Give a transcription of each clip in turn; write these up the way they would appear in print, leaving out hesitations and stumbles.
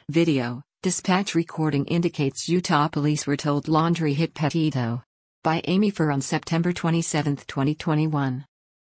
Video, dispatch recording indicates Utah police were told Laundrie hit Petito. By Amy Furr on September 27, 2021.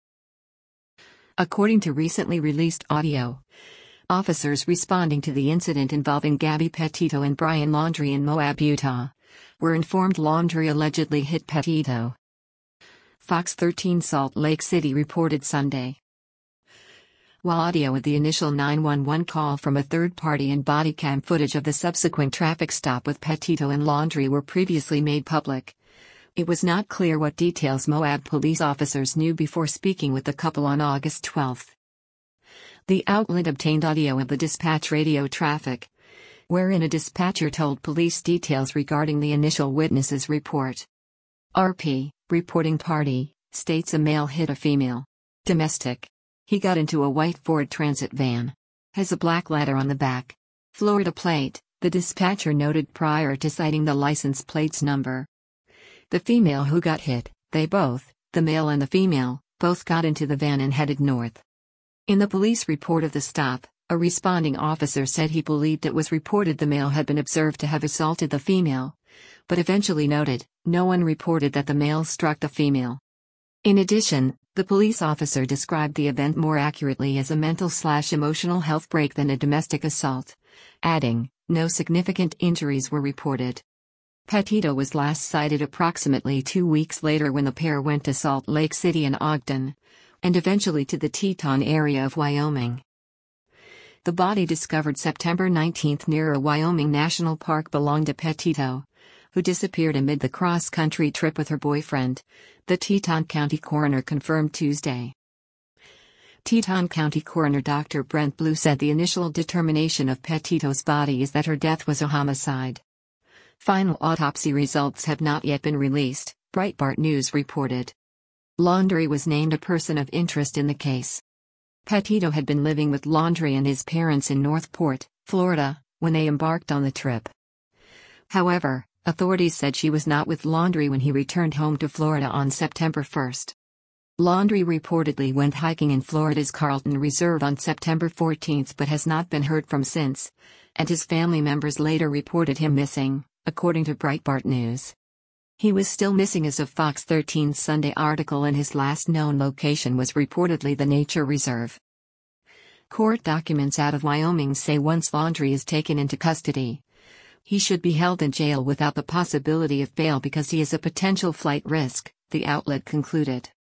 According to recently released audio, officers responding to the incident involving Gabby Petito and Brian Laundrie in Moab, Utah, were informed Laundrie allegedly hit Petito. Fox 13 Salt Lake City reported Sunday. While audio of the initial 911 call from a third party and body cam footage of the subsequent traffic stop with Petito and Laundrie were previously made public, it was not clear what details Moab police officers knew before speaking with the couple on August 12. The outlet obtained audio of the dispatch radio traffic, wherein a dispatcher told police details regarding the initial witness's report. RP, reporting party, states a male hit a female. Domestic. He got into a white Ford Transit van. Has a black letter on the back. Florida plate, the dispatcher noted prior to citing the license plate's number. The female who got hit, they both, the male and the female, both got into the van and headed north. In the police report of the stop, a responding officer said he believed it was reported the male had been observed to have assaulted the female, but eventually noted, no one reported that the male struck the female. In addition, the police officer described the event more accurately as a mental/emotional health break than a domestic assault, adding, no significant injuries were reported. Petito was last sighted approximately 2 weeks later when the pair went to Salt Lake City and Ogden, and eventually to the Teton area of Wyoming. The body discovered September 19 near a Wyoming national park belonged to Petito, who disappeared amid the cross-country trip with her boyfriend, the Teton County coroner confirmed Tuesday. Teton County Coroner Dr. Brent Blue said the initial determination of Petito's body is that her death was a homicide. Final autopsy results have not yet been released, Breitbart News reported. Laundrie was named a person of interest in the case. Petito had been living with Laundrie and his parents in Northport, Florida, when they embarked on the trip. However, authorities said she was not with Laundrie when he returned home to Florida on September 1. Laundrie reportedly went hiking in Florida's Carlton Reserve on September 14 but has not been heard from since, and his family members later reported him missing, according to Breitbart News. He was still missing as of Fox 13's Sunday article, and his last known location was reportedly the nature reserve. Court documents out of Wyoming say once Laundrie is taken into custody, he should be held in jail without the possibility of bail because he is a potential flight risk, the outlet concluded.